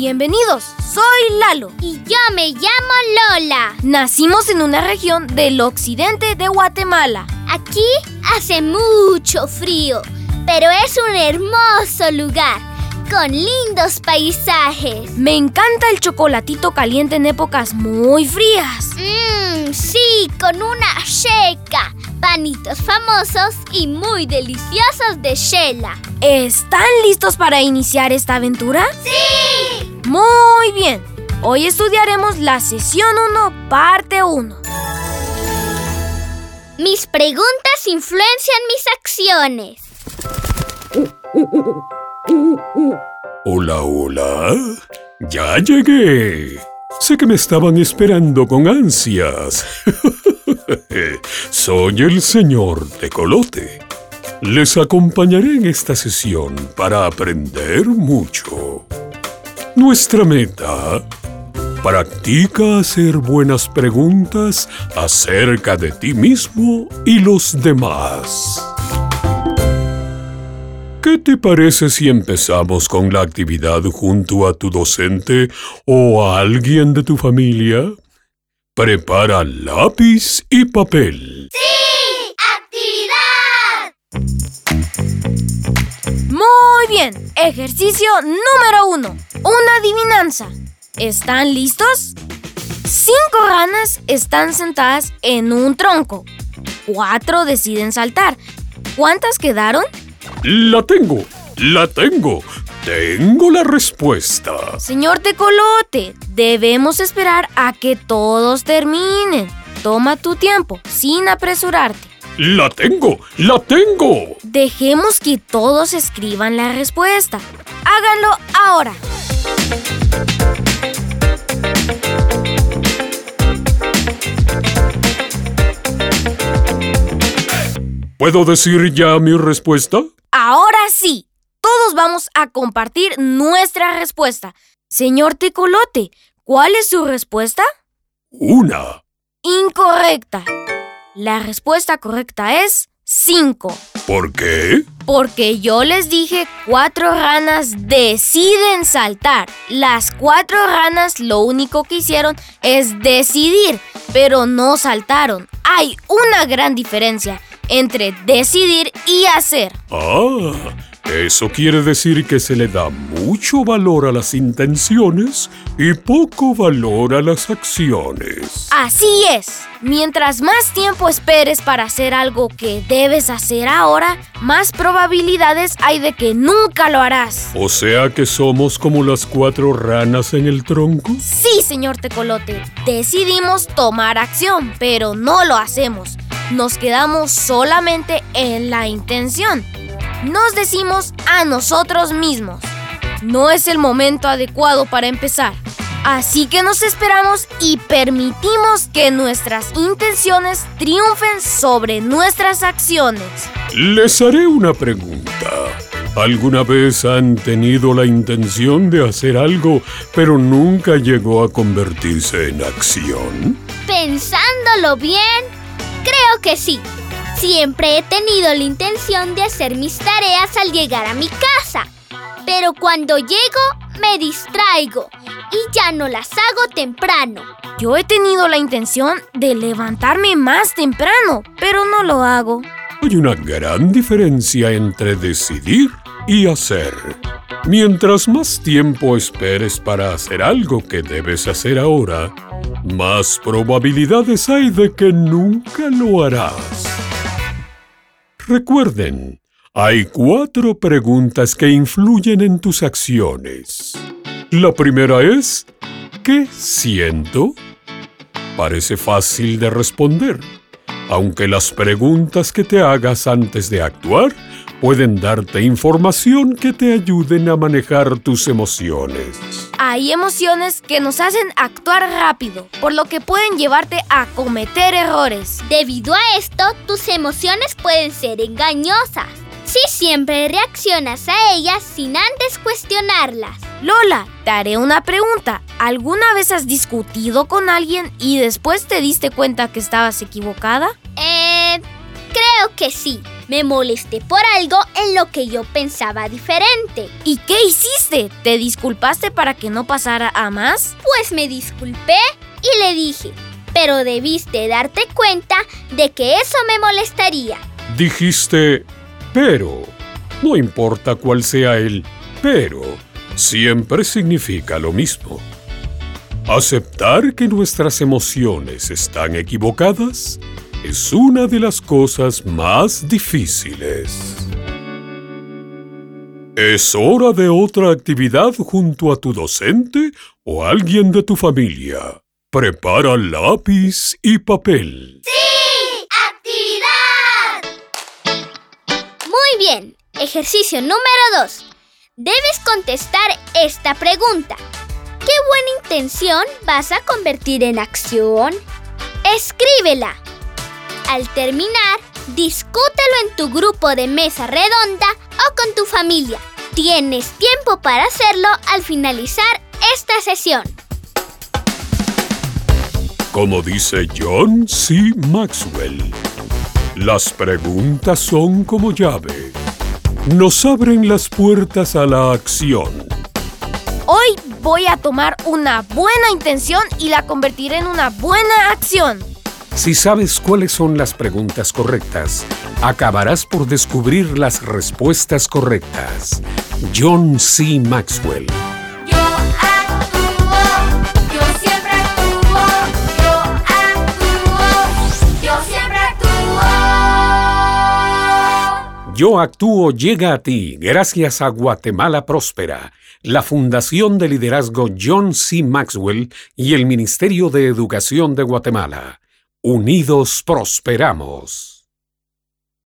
Bienvenidos, soy Lalo. Y yo me llamo Lola. Nacimos en una región del occidente de Guatemala. Aquí hace mucho frío, pero es un hermoso lugar, con lindos paisajes. Me encanta el chocolatito caliente en épocas muy frías. Sí, con una sheca, panitos famosos y muy deliciosos de Shela. ¿Están listos para iniciar esta aventura? ¡Sí! Muy bien. Hoy estudiaremos la sesión 1, parte 1. Mis preguntas influencian mis acciones. Hola, hola. Ya llegué. Sé que me estaban esperando con ansias. Soy el señor Tecolote. Les acompañaré en esta sesión para aprender mucho. Nuestra meta: practica hacer buenas preguntas acerca de ti mismo y los demás. ¿Qué te parece si empezamos con la actividad junto a tu docente o a alguien de tu familia? Prepara lápiz y papel. ¡Sí! ¡Actividad! Muy bien. Ejercicio número 1. Una adivinanza. ¿Están listos? 5 ranas están sentadas en un tronco. 4 deciden saltar. ¿Cuántas quedaron? ¡La tengo! ¡Tengo la respuesta! Señor Tecolote, debemos esperar a que todos terminen. Toma tu tiempo, sin apresurarte. ¡La tengo! Dejemos que todos escriban la respuesta. Háganlo ahora. ¿Puedo decir ya mi respuesta? Ahora sí, todos vamos a compartir nuestra respuesta. Señor Tecolote, ¿cuál es su respuesta? 1. Incorrecta. La respuesta correcta es 5. ¿Por qué? Porque yo les dije 4 ranas deciden saltar. Las 4 ranas lo único que hicieron es decidir, pero no saltaron. Hay una gran diferencia entre decidir y hacer. Eso quiere decir que se le da mucho valor a las intenciones y poco valor a las acciones. Así es. Mientras más tiempo esperes para hacer algo que debes hacer ahora, más probabilidades hay de que nunca lo harás. ¿O sea que somos como las 4 ranas en el tronco? Sí, señor Tecolote. Decidimos tomar acción, pero no lo hacemos. Nos quedamos solamente en la intención. Nos decimos a nosotros mismos: no es el momento adecuado para empezar. Así que nos esperamos y permitimos que nuestras intenciones triunfen sobre nuestras acciones. Les haré una pregunta. ¿Alguna vez han tenido la intención de hacer algo, pero nunca llegó a convertirse en acción? Pensándolo bien, creo que sí. Siempre he tenido la intención de hacer mis tareas al llegar a mi casa. Pero cuando llego, me distraigo y ya no las hago temprano. Yo he tenido la intención de levantarme más temprano, pero no lo hago. Hay una gran diferencia entre decidir y hacer. Mientras más tiempo esperes para hacer algo que debes hacer ahora, más probabilidades hay de que nunca lo harás. Recuerden, hay 4 preguntas que influyen en tus acciones. La primera es: ¿qué siento? Parece fácil de responder, aunque las preguntas que te hagas antes de actuar pueden darte información que te ayuden a manejar tus emociones. Hay emociones que nos hacen actuar rápido, por lo que pueden llevarte a cometer errores. Debido a esto, tus emociones pueden ser engañosas si siempre reaccionas a ellas sin antes cuestionarlas. Lola, te haré una pregunta. ¿Alguna vez has discutido con alguien y después te diste cuenta que estabas equivocada? Creo que sí. Me molesté por algo en lo que yo pensaba diferente. ¿Y qué hiciste? ¿Te disculpaste para que no pasara a más? Pues me disculpé y le dije, pero debiste darte cuenta de que eso me molestaría. Dijiste, pero. No importa cuál sea el pero, siempre significa lo mismo. Aceptar que nuestras emociones están equivocadas es una de las cosas más difíciles. ¿Es hora de otra actividad junto a tu docente o alguien de tu familia? Prepara lápiz y papel. ¡Sí! ¡Actividad! Muy bien. Ejercicio número 2. Debes contestar esta pregunta. ¿Qué buena intención vas a convertir en acción? Escríbela. Al terminar, discútelo en tu grupo de mesa redonda o con tu familia. Tienes tiempo para hacerlo al finalizar esta sesión. Como dice John C. Maxwell, las preguntas son como llave. Nos abren las puertas a la acción. Hoy voy a tomar una buena intención y la convertiré en una buena acción. Si sabes cuáles son las preguntas correctas, acabarás por descubrir las respuestas correctas. John C. Maxwell. Yo actúo, yo siempre actúo, yo actúo, yo siempre actúo. Yo Actúo llega a ti gracias a Guatemala Próspera, la Fundación de Liderazgo John C. Maxwell y el Ministerio de Educación de Guatemala. Unidos prosperamos.